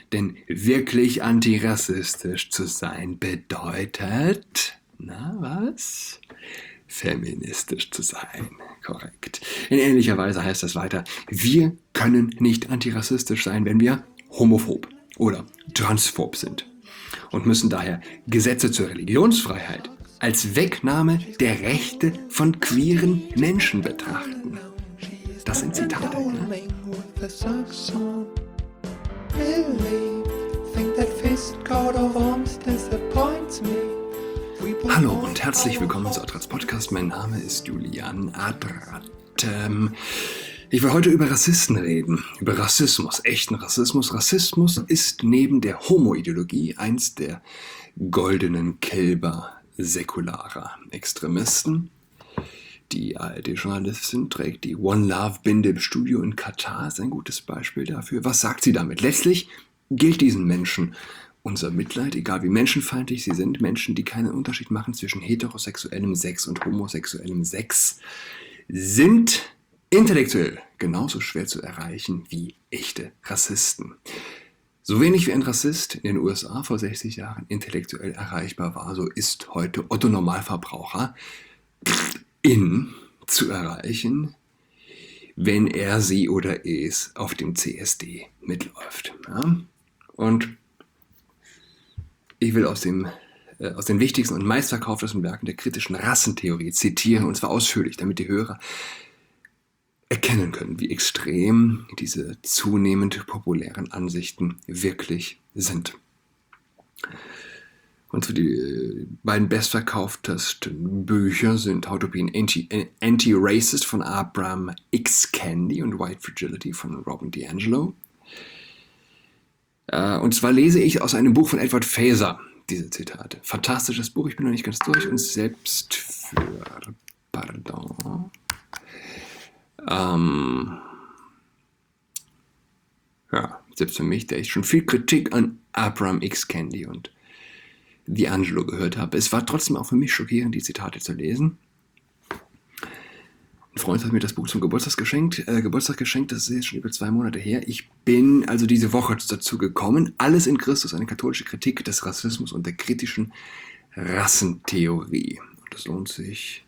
Denn wirklich antirassistisch zu sein bedeutet, na was? Feministisch zu sein. Korrekt. In ähnlicher Weise heißt das weiter, wir können nicht antirassistisch sein, wenn wir homophob oder transphob sind und müssen daher Gesetze zur Religionsfreiheit als Wegnahme der Rechte von queeren Menschen betrachten. Das sind Zitate. Ne? Hallo und herzlich willkommen zu Adrats Podcast. Mein Name ist Julian Adrat. Ich will heute über Rassisten reden, über Rassismus, echten Rassismus. Rassismus ist neben der Homo-Ideologie eins der goldenen Kälber säkularer Extremisten. Die ARD-Journalistin trägt die One Love-Binde im Studio in Katar, ist ein gutes Beispiel dafür. Was sagt sie damit? Letztlich gilt diesen Menschen unser Mitleid, egal wie menschenfeindlich sie sind. Menschen, die keinen Unterschied machen zwischen heterosexuellem Sex und homosexuellem Sex, sind intellektuell genauso schwer zu erreichen wie echte Rassisten. So wenig wie ein Rassist in den USA vor 60 Jahren intellektuell erreichbar war, so ist heute Otto Normalverbraucher zu erreichen, wenn er, sie oder es auf dem CSD mitläuft. Ja? Und ich will aus den wichtigsten und meistverkauftesten Werken der kritischen Rassentheorie zitieren, und zwar ausführlich, damit die Hörer erkennen können, wie extrem diese zunehmend populären Ansichten wirklich sind. Und so die beiden bestverkauftesten Bücher sind How to be an Anti-Racist von Abraham X. Kendi und White Fragility von Robin DiAngelo. Und zwar lese ich aus einem Buch von Edward Fazer diese Zitate. Fantastisches Buch, ich bin noch nicht ganz durch und selbst für... selbst für mich, der ich schon viel Kritik an Abraham X. Kendi und DiAngelo gehört habe. Es war trotzdem auch für mich schockierend, die Zitate zu lesen. Ein Freund hat mir das Buch zum Geburtstag geschenkt, das ist jetzt schon über 2 Monate her. Ich bin also diese Woche dazu gekommen, Alles in Christus, eine katholische Kritik des Rassismus und der kritischen Rassentheorie. Und das lohnt sich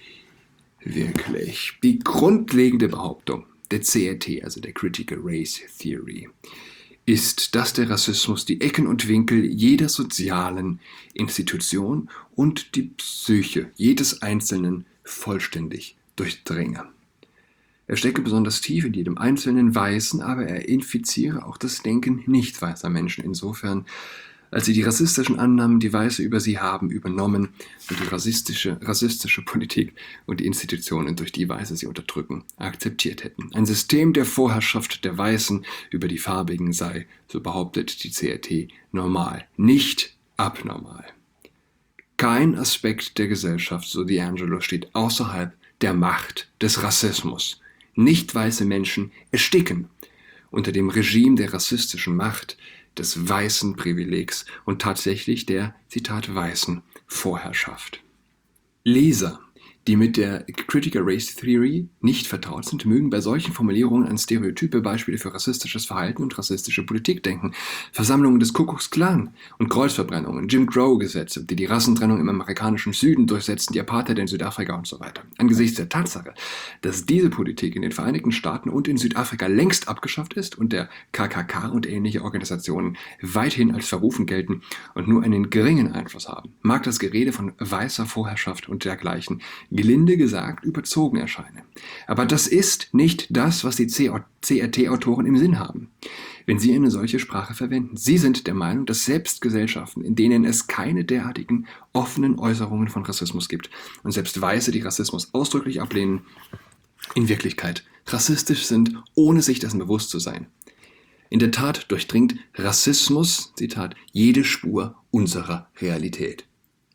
wirklich. Die grundlegende Behauptung der CRT, also der Critical Race Theory, ist, dass der Rassismus die Ecken und Winkel jeder sozialen Institution und die Psyche jedes Einzelnen vollständig durchdringe. Er stecke besonders tief in jedem einzelnen Weißen, aber er infiziere auch das Denken nicht weißer Menschen insofern, als sie die rassistischen Annahmen, die Weiße über sie haben, übernommen und die rassistische Politik und die Institutionen, durch die Weiße sie unterdrücken, akzeptiert hätten. Ein System der Vorherrschaft der Weißen über die Farbigen sei, so behauptet die CRT, normal, nicht abnormal. Kein Aspekt der Gesellschaft, so DiAngelo, steht außerhalb der Macht des Rassismus. Nicht weiße Menschen ersticken unter dem Regime der rassistischen Macht, des weißen Privilegs und tatsächlich der, Zitat, weißen Vorherrschaft. Leser, die mit der Critical Race Theory nicht vertraut sind, mögen bei solchen Formulierungen an stereotype Beispiele für rassistisches Verhalten und rassistische Politik denken. Versammlungen des Ku Klux Klan und Kreuzverbrennungen, Jim Crow-Gesetze, die die Rassentrennung im amerikanischen Süden durchsetzten, die Apartheid in Südafrika und so weiter. Angesichts der Tatsache, dass diese Politik in den Vereinigten Staaten und in Südafrika längst abgeschafft ist und der KKK und ähnliche Organisationen weithin als verrufen gelten und nur einen geringen Einfluss haben, mag das Gerede von weißer Vorherrschaft und dergleichen gelinde gesagt überzogen erscheine. Aber das ist nicht das, was die CRT-Autoren im Sinn haben, wenn sie eine solche Sprache verwenden. Sie sind der Meinung, dass selbst Gesellschaften, in denen es keine derartigen offenen Äußerungen von Rassismus gibt und selbst Weiße, die Rassismus ausdrücklich ablehnen, in Wirklichkeit rassistisch sind, ohne sich dessen bewusst zu sein. In der Tat durchdringt Rassismus, Zitat, jede Spur unserer Realität.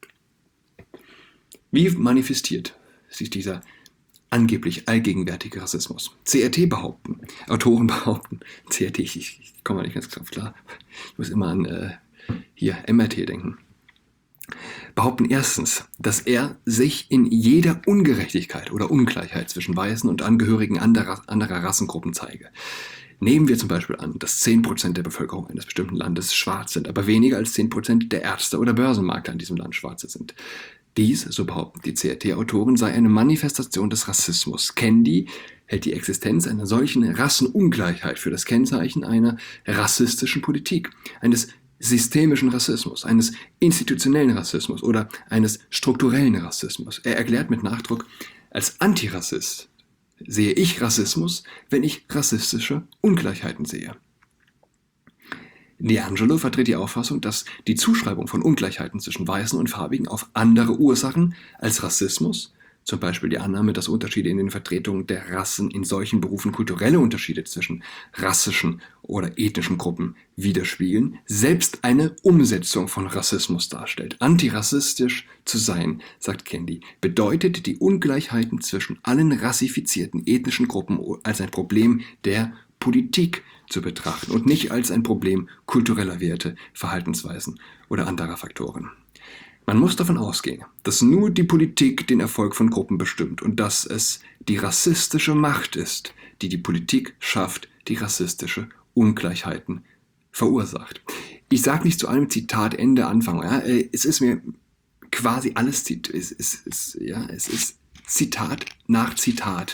Wie manifestiert sich dieser angeblich allgegenwärtige Rassismus? Autoren behaupten, CRT, ich komme mal nicht ganz klar, ich muss immer an MRT denken, behaupten erstens, dass er sich in jeder Ungerechtigkeit oder Ungleichheit zwischen Weißen und Angehörigen anderer Rassengruppen zeige. Nehmen wir zum Beispiel an, dass 10% der Bevölkerung eines bestimmten Landes schwarz sind, aber weniger als 10% der Ärzte oder Börsenmakler in diesem Land Schwarze sind. Dies, so behaupten die CRT-Autoren, sei eine Manifestation des Rassismus. Kendi hält die Existenz einer solchen Rassenungleichheit für das Kennzeichen einer rassistischen Politik, eines systemischen Rassismus, eines institutionellen Rassismus oder eines strukturellen Rassismus. Er erklärt mit Nachdruck, als Antirassist sehe ich Rassismus, wenn ich rassistische Ungleichheiten sehe. D'Angelo vertritt die Auffassung, dass die Zuschreibung von Ungleichheiten zwischen Weißen und Farbigen auf andere Ursachen als Rassismus, zum Beispiel die Annahme, dass Unterschiede in den Vertretungen der Rassen in solchen Berufen kulturelle Unterschiede zwischen rassischen oder ethnischen Gruppen widerspiegeln, selbst eine Umsetzung von Rassismus darstellt. Antirassistisch zu sein, sagt Kendi, bedeutet die Ungleichheiten zwischen allen rassifizierten ethnischen Gruppen als ein Problem der Politik zu betrachten und nicht als ein Problem kultureller Werte, Verhaltensweisen oder anderer Faktoren. Man muss davon ausgehen, dass nur die Politik den Erfolg von Gruppen bestimmt und dass es die rassistische Macht ist, die die Politik schafft, die rassistische Ungleichheiten verursacht. Ich sage nicht zu einem Zitat Ende Anfang. Ja? Es ist mir quasi alles es ist Zitat nach Zitat.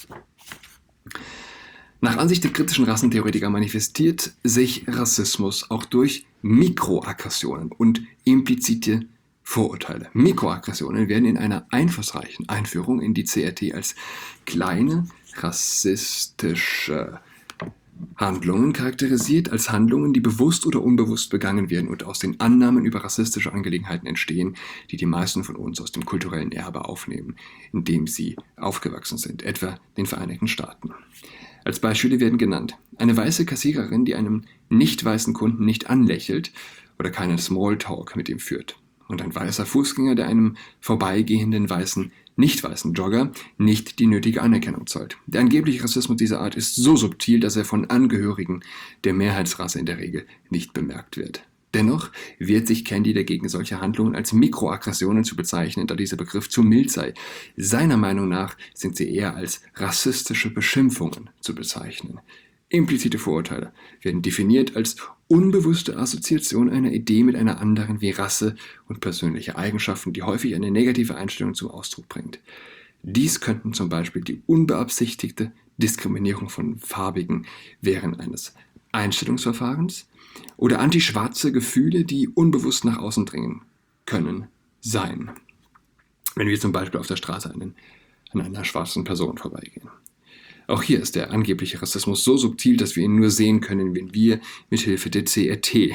Nach Ansicht der kritischen Rassentheoretiker manifestiert sich Rassismus auch durch Mikroaggressionen und implizite Vorurteile. Mikroaggressionen werden in einer einflussreichen Einführung in die CRT als kleine rassistische Handlungen charakterisiert, als Handlungen, die bewusst oder unbewusst begangen werden und aus den Annahmen über rassistische Angelegenheiten entstehen, die die meisten von uns aus dem kulturellen Erbe aufnehmen, in dem sie aufgewachsen sind, etwa den Vereinigten Staaten. Als Beispiele werden genannt: eine weiße Kassiererin, die einem nicht weißen Kunden nicht anlächelt oder keinen Smalltalk mit ihm führt. Und ein weißer Fußgänger, der einem vorbeigehenden nicht weißen Jogger nicht die nötige Anerkennung zollt. Der angebliche Rassismus dieser Art ist so subtil, dass er von Angehörigen der Mehrheitsrasse in der Regel nicht bemerkt wird. Dennoch wehrt sich Kendi dagegen, solche Handlungen als Mikroaggressionen zu bezeichnen, da dieser Begriff zu mild sei. Seiner Meinung nach sind sie eher als rassistische Beschimpfungen zu bezeichnen. Implizite Vorurteile werden definiert als unbewusste Assoziation einer Idee mit einer anderen wie Rasse und persönliche Eigenschaften, die häufig eine negative Einstellung zum Ausdruck bringt. Dies könnten zum Beispiel die unbeabsichtigte Diskriminierung von Farbigen während eines Einstellungsverfahrens oder antischwarze Gefühle, die unbewusst nach außen dringen können, sein. Wenn wir zum Beispiel auf der Straße an einer schwarzen Person vorbeigehen. Auch hier ist der angebliche Rassismus so subtil, dass wir ihn nur sehen können, wenn wir mit Hilfe der CRT,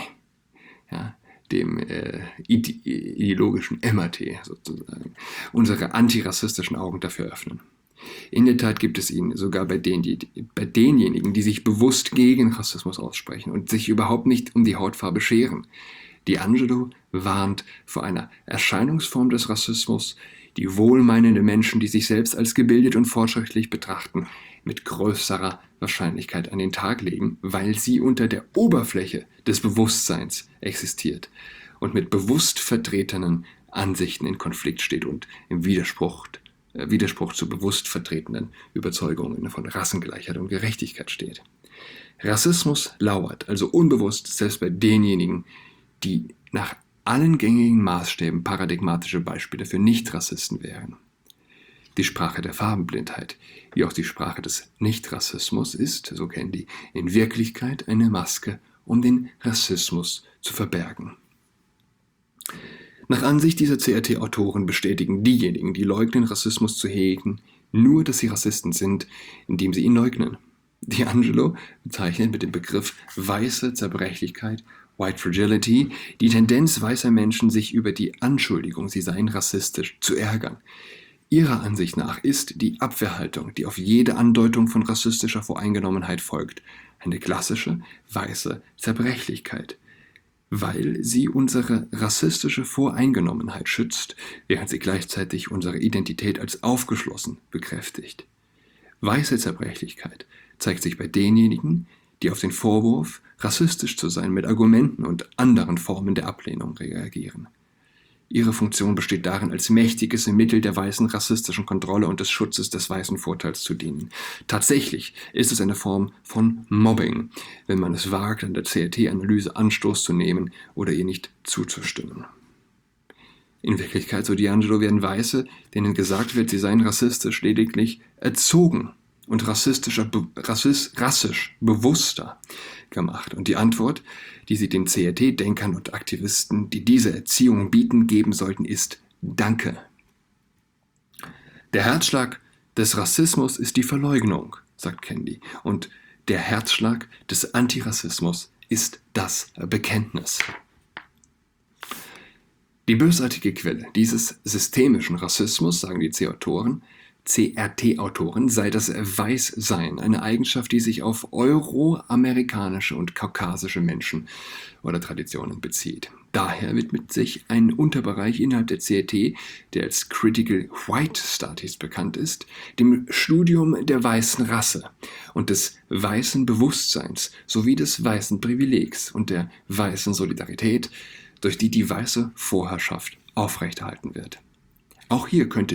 dem ideologischen MAT sozusagen, unsere antirassistischen Augen dafür öffnen. In der Tat gibt es ihn sogar bei denjenigen, die sich bewusst gegen Rassismus aussprechen und sich überhaupt nicht um die Hautfarbe scheren. D'Angelo warnt vor einer Erscheinungsform des Rassismus, die wohlmeinende Menschen, die sich selbst als gebildet und fortschrittlich betrachten, mit größerer Wahrscheinlichkeit an den Tag legen, weil sie unter der Oberfläche des Bewusstseins existiert und mit bewusst vertretenen Ansichten in Konflikt steht und im Widerspruch zu bewusst vertretenen Überzeugungen von Rassengleichheit und Gerechtigkeit steht. Rassismus lauert also unbewusst selbst bei denjenigen, die nach allen gängigen Maßstäben paradigmatische Beispiele für Nicht-Rassisten wären. Die Sprache der Farbenblindheit, wie auch die Sprache des Nicht-Rassismus, ist, so Kendi, in Wirklichkeit eine Maske, um den Rassismus zu verbergen. Nach Ansicht dieser CRT-Autoren bestätigen diejenigen, die leugnen, Rassismus zu hegen, nur, dass sie Rassisten sind, indem sie ihn leugnen. D'Angelo bezeichnet mit dem Begriff weiße Zerbrechlichkeit, White Fragility, die Tendenz weißer Menschen, sich über die Anschuldigung, sie seien rassistisch, zu ärgern. Ihrer Ansicht nach ist die Abwehrhaltung, die auf jede Andeutung von rassistischer Voreingenommenheit folgt, eine klassische weiße Zerbrechlichkeit, weil sie unsere rassistische Voreingenommenheit schützt, während sie gleichzeitig unsere Identität als aufgeschlossen bekräftigt. Weiße Zerbrechlichkeit zeigt sich bei denjenigen, die auf den Vorwurf, rassistisch zu sein, mit Argumenten und anderen Formen der Ablehnung reagieren. Ihre Funktion besteht darin, als mächtiges Mittel der weißen rassistischen Kontrolle und des Schutzes des weißen Vorteils zu dienen. Tatsächlich ist es eine Form von Mobbing, wenn man es wagt, an der CRT-Analyse Anstoß zu nehmen oder ihr nicht zuzustimmen. In Wirklichkeit, so D'Angelo, werden Weiße, denen gesagt wird, sie seien rassistisch, lediglich erzogen und rassisch bewusster gemacht. Und die Antwort, die sie den CRT-Denkern und Aktivisten, die diese Erziehung bieten, geben sollten, ist Danke. Der Herzschlag des Rassismus ist die Verleugnung, sagt Kendi. Und der Herzschlag des Antirassismus ist das Bekenntnis. Die bösartige Quelle dieses systemischen Rassismus, sagen die CRT-Autoren, sei das Weißsein, eine Eigenschaft, die sich auf euroamerikanische und kaukasische Menschen oder Traditionen bezieht. Daher widmet sich ein Unterbereich innerhalb der CRT, der als Critical White Studies bekannt ist, dem Studium der weißen Rasse und des weißen Bewusstseins sowie des weißen Privilegs und der weißen Solidarität, durch die die weiße Vorherrschaft aufrechterhalten wird. Auch hier könnte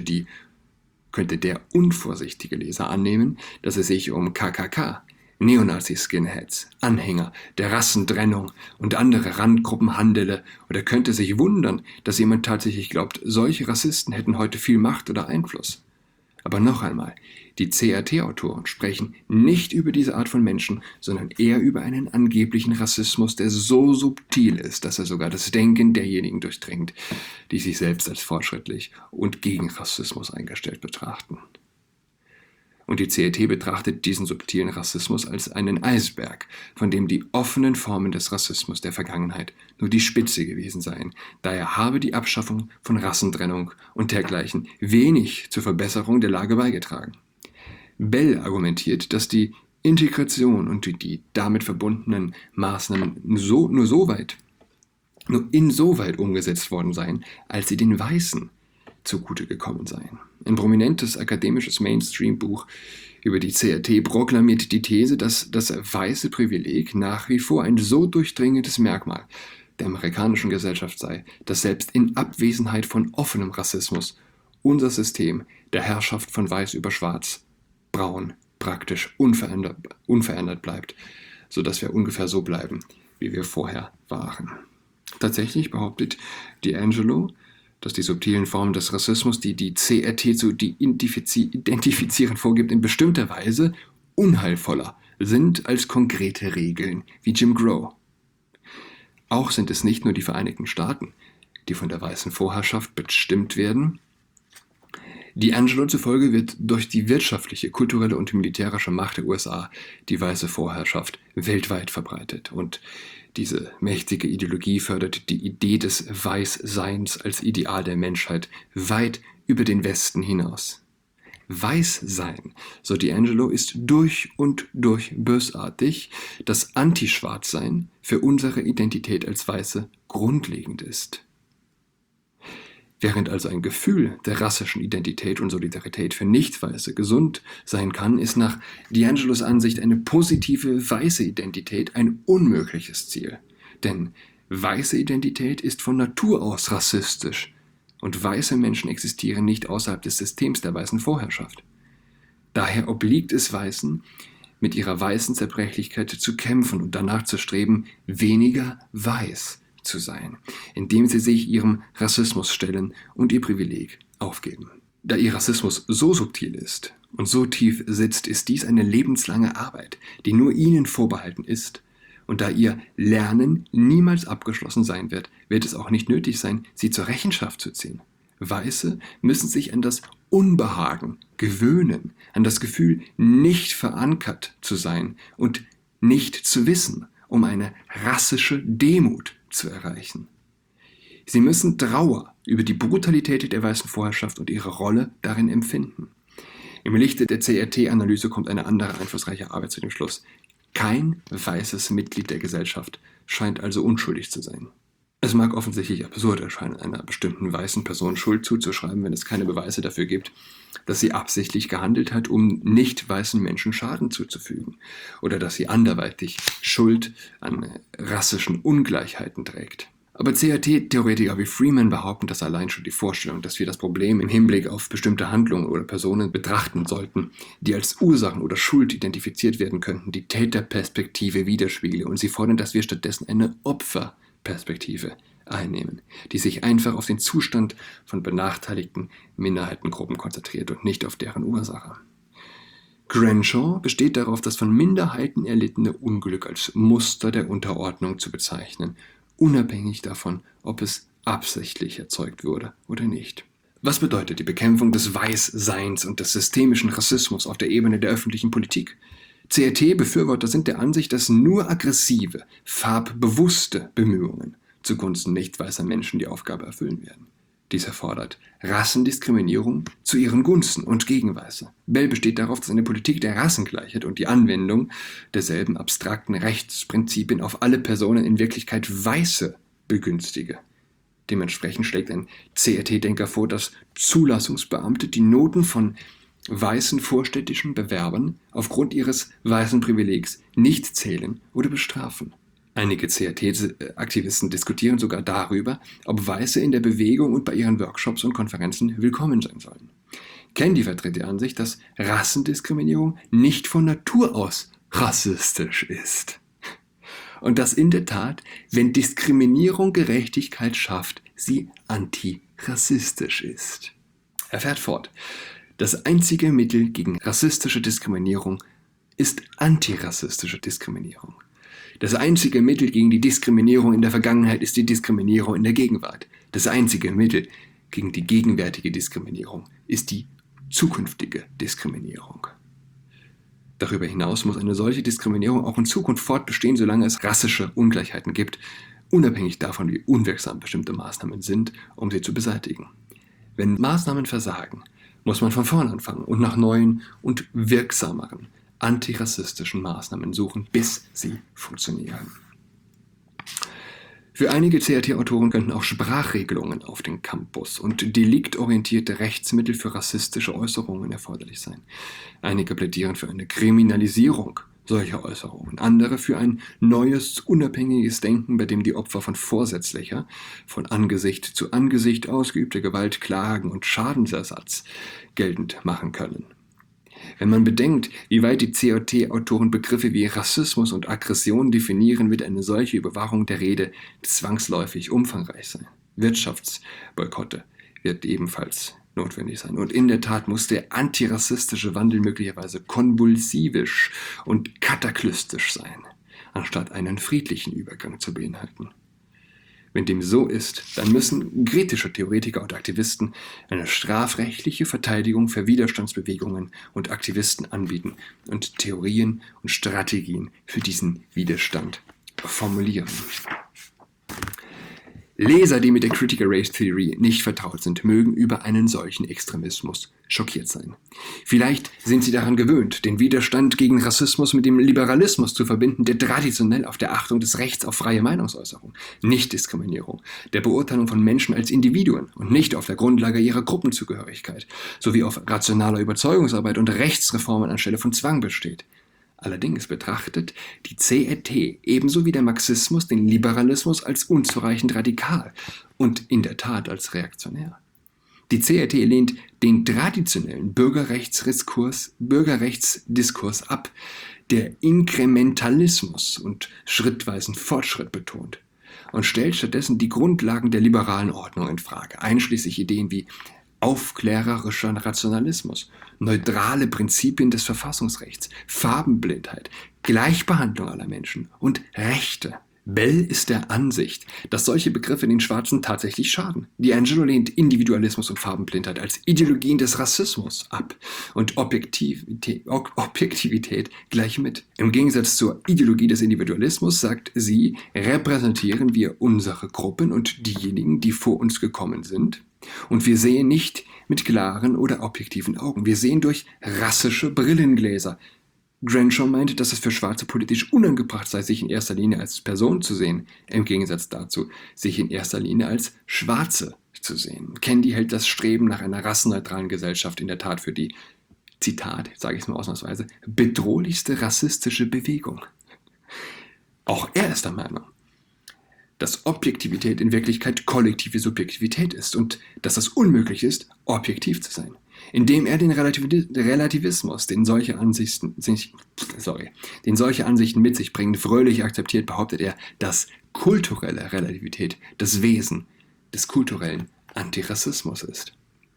der unvorsichtige Leser annehmen, dass es sich um KKK, Neonazi-Skinheads, Anhänger der Rassentrennung und andere Randgruppen handele oder könnte sich wundern, dass jemand tatsächlich glaubt, solche Rassisten hätten heute viel Macht oder Einfluss. Aber noch einmal, die CRT-Autoren sprechen nicht über diese Art von Menschen, sondern eher über einen angeblichen Rassismus, der so subtil ist, dass er sogar das Denken derjenigen durchdringt, die sich selbst als fortschrittlich und gegen Rassismus eingestellt betrachten. Und die CRT betrachtet diesen subtilen Rassismus als einen Eisberg, von dem die offenen Formen des Rassismus der Vergangenheit nur die Spitze gewesen seien. Daher habe die Abschaffung von Rassentrennung und dergleichen wenig zur Verbesserung der Lage beigetragen. Bell argumentiert, dass die Integration und die damit verbundenen Maßnahmen nur insoweit umgesetzt worden seien, als sie den Weißen zugute gekommen seien. Ein prominentes akademisches Mainstream-Buch über die CRT proklamiert die These, dass das weiße Privileg nach wie vor ein so durchdringendes Merkmal der amerikanischen Gesellschaft sei, dass selbst in Abwesenheit von offenem Rassismus unser System der Herrschaft von Weiß über Schwarz, Braun praktisch unverändert bleibt, sodass wir ungefähr so bleiben, wie wir vorher waren. Tatsächlich behauptet D'Angelo, dass die subtilen Formen des Rassismus, die die CRT zu identifizieren vorgibt, in bestimmter Weise unheilvoller sind als konkrete Regeln wie Jim Crow. Auch sind es nicht nur die Vereinigten Staaten, die von der weißen Vorherrschaft bestimmt werden. D'Angelo zufolge wird durch die wirtschaftliche, kulturelle und militärische Macht der USA die weiße Vorherrschaft weltweit verbreitet. Und diese mächtige Ideologie fördert die Idee des Weißseins als Ideal der Menschheit weit über den Westen hinaus. Weißsein, so D'Angelo, ist durch und durch bösartig, das Antischwarzsein für unsere Identität als Weiße grundlegend ist. Während also ein Gefühl der rassischen Identität und Solidarität für Nicht-Weiße gesund sein kann, ist nach D'Angelos Ansicht eine positive weiße Identität ein unmögliches Ziel. Denn weiße Identität ist von Natur aus rassistisch und weiße Menschen existieren nicht außerhalb des Systems der weißen Vorherrschaft. Daher obliegt es Weißen, mit ihrer weißen Zerbrechlichkeit zu kämpfen und danach zu streben, weniger weiß zu sein, indem sie sich ihrem Rassismus stellen und ihr Privileg aufgeben. Da ihr Rassismus so subtil ist und so tief sitzt, ist dies eine lebenslange Arbeit, die nur ihnen vorbehalten ist. Und da ihr Lernen niemals abgeschlossen sein wird, wird es auch nicht nötig sein, sie zur Rechenschaft zu ziehen. Weiße müssen sich an das Unbehagen gewöhnen, an das Gefühl, nicht verankert zu sein und nicht zu wissen, um eine rassische Demut zu erreichen. Sie müssen Trauer über die Brutalität der weißen Vorherrschaft und ihre Rolle darin empfinden. Im Lichte der CRT-Analyse kommt eine andere einflussreiche Arbeit zu dem Schluss. Kein weißes Mitglied der Gesellschaft scheint also unschuldig zu sein. Es mag offensichtlich absurd erscheinen, einer bestimmten weißen Person Schuld zuzuschreiben, wenn es keine Beweise dafür gibt, dass sie absichtlich gehandelt hat, um nicht weißen Menschen Schaden zuzufügen, oder dass sie anderweitig Schuld an rassischen Ungleichheiten trägt. Aber CRT-Theoretiker wie Freeman behaupten, dass allein schon die Vorstellung, dass wir das Problem im Hinblick auf bestimmte Handlungen oder Personen betrachten sollten, die als Ursachen oder Schuld identifiziert werden könnten, die Täterperspektive widerspiegele, und sie fordern, dass wir stattdessen eine Opferperspektive einnehmen, die sich einfach auf den Zustand von benachteiligten Minderheitengruppen konzentriert und nicht auf deren Ursache. Grandjean besteht darauf, das von Minderheiten erlittene Unglück als Muster der Unterordnung zu bezeichnen, unabhängig davon, ob es absichtlich erzeugt wurde oder nicht. Was bedeutet die Bekämpfung des Weißseins und des systemischen Rassismus auf der Ebene der öffentlichen Politik? CRT-Befürworter sind der Ansicht, dass nur aggressive, farbbewusste Bemühungen zugunsten nicht weißer Menschen die Aufgabe erfüllen werden. Dies erfordert Rassendiskriminierung zu ihren Gunsten und gegen Weiße. Bell besteht darauf, dass eine Politik der Rassengleichheit und die Anwendung derselben abstrakten Rechtsprinzipien auf alle Personen in Wirklichkeit Weiße begünstige. Dementsprechend schlägt ein CRT-Denker vor, dass Zulassungsbeamte die Noten von weißen vorstädtischen Bewerbern aufgrund ihres weißen Privilegs nicht zählen oder bestrafen. Einige CRT-Aktivisten diskutieren sogar darüber, ob Weiße in der Bewegung und bei ihren Workshops und Konferenzen willkommen sein sollen. Candy vertritt die Ansicht, dass Rassendiskriminierung nicht von Natur aus rassistisch ist. Und dass in der Tat, wenn Diskriminierung Gerechtigkeit schafft, sie antirassistisch ist. Er fährt fort: Das einzige Mittel gegen rassistische Diskriminierung ist antirassistische Diskriminierung. Das einzige Mittel gegen die Diskriminierung in der Vergangenheit ist die Diskriminierung in der Gegenwart. Das einzige Mittel gegen die gegenwärtige Diskriminierung ist die zukünftige Diskriminierung. Darüber hinaus muss eine solche Diskriminierung auch in Zukunft fortbestehen, solange es rassische Ungleichheiten gibt, unabhängig davon, wie unwirksam bestimmte Maßnahmen sind, um sie zu beseitigen. Wenn Maßnahmen versagen, muss man von vorn anfangen und nach neuen und wirksameren antirassistischen Maßnahmen suchen, bis sie funktionieren. Für einige CRT-Autoren könnten auch Sprachregelungen auf den Campus und deliktorientierte Rechtsmittel für rassistische Äußerungen erforderlich sein. Einige plädieren für eine Kriminalisierung solcher Äußerungen, andere für ein neues, unabhängiges Denken, bei dem die Opfer von vorsätzlicher, von Angesicht zu Angesicht ausgeübter Gewalt klagen und Schadensersatz geltend machen können. Wenn man bedenkt, wie weit die CRT-Autoren Begriffe wie Rassismus und Aggression definieren, wird eine solche Überwachung der Rede zwangsläufig umfangreich sein. Wirtschaftsboykotte wird ebenfalls notwendig sein. Und in der Tat muss der antirassistische Wandel möglicherweise konvulsivisch und kataklystisch sein, anstatt einen friedlichen Übergang zu beinhalten. Wenn dem so ist, dann müssen kritische Theoretiker und Aktivisten eine strafrechtliche Verteidigung für Widerstandsbewegungen und Aktivisten anbieten und Theorien und Strategien für diesen Widerstand formulieren. Leser, die mit der Critical Race Theory nicht vertraut sind, mögen über einen solchen Extremismus schockiert sein. Vielleicht sind sie daran gewöhnt, den Widerstand gegen Rassismus mit dem Liberalismus zu verbinden, der traditionell auf der Achtung des Rechts auf freie Meinungsäußerung, Nichtdiskriminierung, der Beurteilung von Menschen als Individuen und nicht auf der Grundlage ihrer Gruppenzugehörigkeit, sowie auf rationaler Überzeugungsarbeit und Rechtsreformen anstelle von Zwang besteht. Allerdings betrachtet die CRT ebenso wie der Marxismus den Liberalismus als unzureichend radikal und in der Tat als reaktionär. Die CRT lehnt den traditionellen Bürgerrechtsdiskurs ab, der Inkrementalismus und schrittweisen Fortschritt betont, und stellt stattdessen die Grundlagen der liberalen Ordnung in Frage, einschließlich Ideen wie aufklärerischer Rationalismus, neutrale Prinzipien des Verfassungsrechts, Farbenblindheit, Gleichbehandlung aller Menschen und Rechte. Bell ist der Ansicht, dass solche Begriffe den Schwarzen tatsächlich schaden. D'Angelo lehnt Individualismus und Farbenblindheit als Ideologien des Rassismus ab und Objektivität gleich mit. Im Gegensatz zur Ideologie des Individualismus sagt sie, repräsentieren wir unsere Gruppen und diejenigen, die vor uns gekommen sind. Und wir sehen nicht mit klaren oder objektiven Augen. Wir sehen durch rassische Brillengläser. Grandjean meinte, dass es für Schwarze politisch unangebracht sei, sich in erster Linie als Person zu sehen, im Gegensatz dazu, sich in erster Linie als Schwarze zu sehen. Candy hält das Streben nach einer rassenneutralen Gesellschaft in der Tat für die, Zitat, sage ich es mal ausnahmsweise, bedrohlichste rassistische Bewegung. Auch er ist der Meinung, dass Objektivität in Wirklichkeit kollektive Subjektivität ist und dass es unmöglich ist, objektiv zu sein. Indem er den Relativismus, den solche Ansichten mit sich bringen, fröhlich akzeptiert, behauptet er, dass kulturelle Relativität das Wesen des kulturellen Antirassismus ist.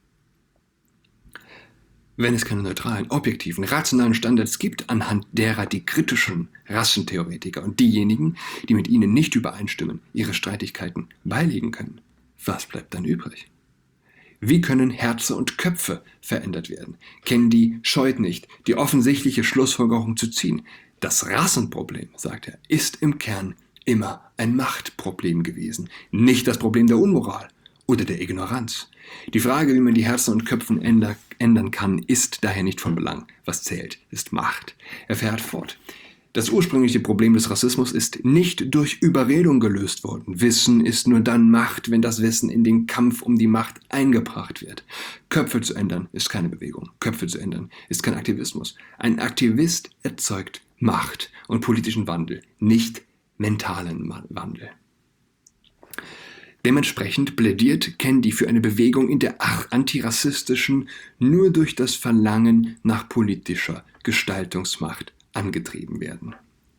Wenn es keine neutralen, objektiven, rationalen Standards gibt, anhand derer die kritischen Rassentheoretiker und diejenigen, die mit ihnen nicht übereinstimmen, ihre Streitigkeiten beilegen können, was bleibt dann übrig? Wie können Herzen und Köpfe verändert werden? Kennedy scheut nicht, die offensichtliche Schlussfolgerung zu ziehen. Das Rassenproblem, sagt er, ist im Kern immer ein Machtproblem gewesen, nicht das Problem der Unmoral oder der Ignoranz. Die Frage, wie man die Herzen und Köpfe ändern kann, ist daher nicht von Belang. Was zählt, ist Macht. Er fährt fort. Das ursprüngliche Problem des Rassismus ist nicht durch Überredung gelöst worden. Wissen ist nur dann Macht, wenn das Wissen in den Kampf um die Macht eingebracht wird. Köpfe zu ändern ist keine Bewegung. Köpfe zu ändern ist kein Aktivismus. Ein Aktivist erzeugt Macht und politischen Wandel, nicht mentalen Wandel. Dementsprechend plädiert Kennedy für eine Bewegung in der antirassistischen, nur durch das Verlangen nach politischer Gestaltungsmacht angetrieben werden.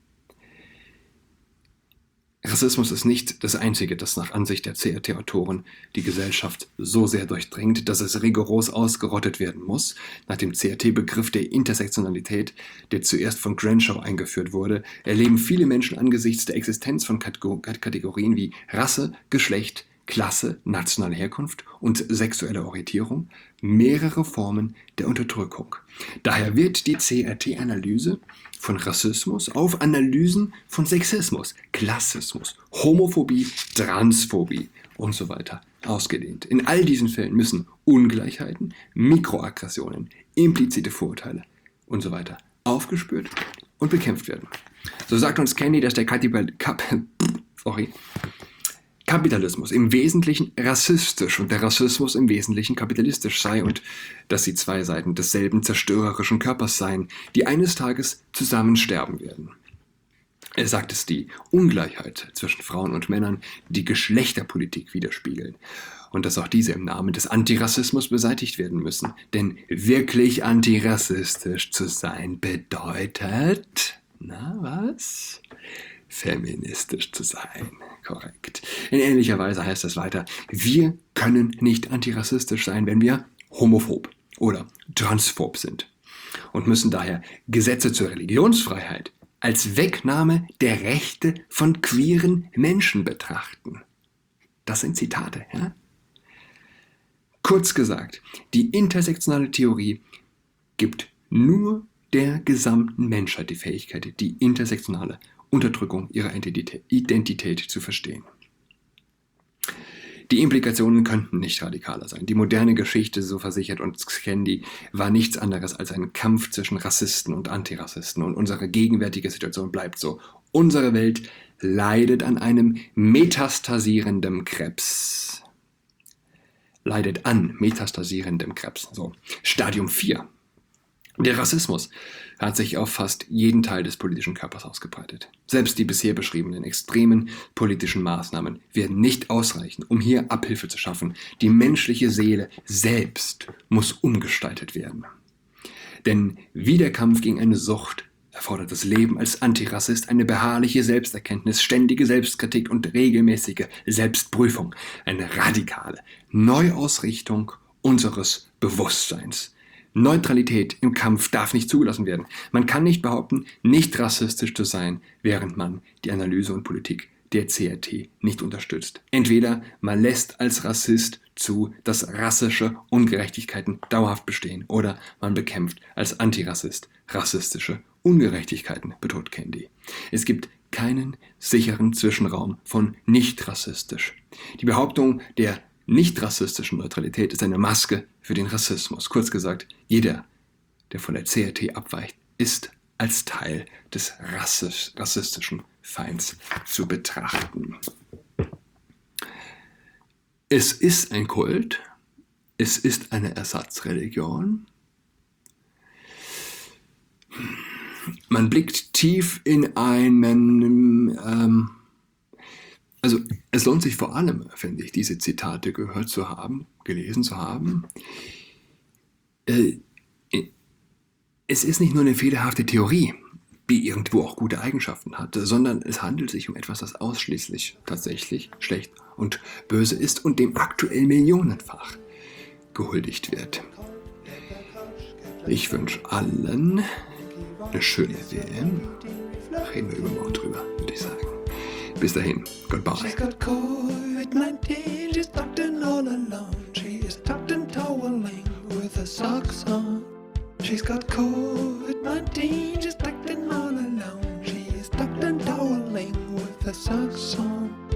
Rassismus ist nicht das Einzige, das nach Ansicht der CRT-Autoren die Gesellschaft so sehr durchdringt, dass es rigoros ausgerottet werden muss. Nach dem CRT-Begriff der Intersektionalität, der zuerst von Crenshaw eingeführt wurde, erleben viele Menschen angesichts der Existenz von Kategorien wie Rasse, Geschlecht, Klasse, nationale Herkunft und sexuelle Orientierung mehrere Formen der Unterdrückung. Daher wird die CRT-Analyse von Rassismus auf Analysen von Sexismus, Klassismus, Homophobie, Transphobie und so weiter ausgedehnt. In all diesen Fällen müssen Ungleichheiten, Mikroaggressionen, implizite Vorurteile und so weiter aufgespürt und bekämpft werden. So sagt uns Kennedy, dass der Kapitalismus im Wesentlichen rassistisch und der Rassismus im Wesentlichen kapitalistisch sei und dass sie zwei Seiten desselben zerstörerischen Körpers seien, die eines Tages zusammen sterben werden. Er sagt, dass die Ungleichheit zwischen Frauen und Männern die Geschlechterpolitik widerspiegeln und dass auch diese im Namen des Antirassismus beseitigt werden müssen. Denn wirklich antirassistisch zu sein bedeutet, feministisch zu sein. Korrekt. In ähnlicher Weise heißt es weiter, wir können nicht antirassistisch sein, wenn wir homophob oder transphob sind und müssen daher Gesetze zur Religionsfreiheit als Wegnahme der Rechte von queeren Menschen betrachten. Das sind Zitate, ja? Kurz gesagt, die intersektionale Theorie gibt nur der gesamten Menschheit die Fähigkeit, die intersektionale Unterdrückung ihrer Identität zu verstehen. Die Implikationen könnten nicht radikaler sein. Die moderne Geschichte, so versichert uns Kennedy, war nichts anderes als ein Kampf zwischen Rassisten und Antirassisten. Und unsere gegenwärtige Situation bleibt so. Unsere Welt leidet an einem metastasierenden Krebs. Leidet an metastasierendem Krebs. So. Stadium 4. Der Rassismus hat sich auf fast jeden Teil des politischen Körpers ausgebreitet. Selbst die bisher beschriebenen extremen politischen Maßnahmen werden nicht ausreichen, um hier Abhilfe zu schaffen. Die menschliche Seele selbst muss umgestaltet werden. Denn wie der Kampf gegen eine Sucht erfordert das Leben als Antirassist eine beharrliche Selbsterkenntnis, ständige Selbstkritik und regelmäßige Selbstprüfung, eine radikale Neuausrichtung unseres Bewusstseins. Neutralität im Kampf darf nicht zugelassen werden. Man kann nicht behaupten, nicht rassistisch zu sein, während man die Analyse und Politik der CRT nicht unterstützt. Entweder man lässt als Rassist zu, dass rassische Ungerechtigkeiten dauerhaft bestehen, oder man bekämpft als Antirassist rassistische Ungerechtigkeiten, betont Kennedy. Es gibt keinen sicheren Zwischenraum von nicht rassistisch. Die Behauptung der nicht rassistischen Neutralität ist eine Maske für den Rassismus. Kurz gesagt, jeder, der von der CRT abweicht, ist als Teil des rassistischen Feinds zu betrachten. Es ist ein Kult, es ist eine Ersatzreligion. Man blickt tief in einen Also es lohnt sich vor allem, finde ich, diese Zitate gehört zu haben, gelesen zu haben. Äh, Es ist nicht nur eine fehlerhafte Theorie, die irgendwo auch gute Eigenschaften hat, sondern es handelt sich um etwas, das ausschließlich tatsächlich schlecht und böse ist und dem aktuell millionenfach gehuldigt wird. Ich wünsche allen eine schöne WM. Reden wir übermorgen drüber, würde ich sagen. Bis dahin, goodbye. She's got COVID-19, she's tucked in all alone. She is tucked in toweling with her socks on. She's got COVID-19, she's tucked in all alone. She is tucked in toweling with her socks on.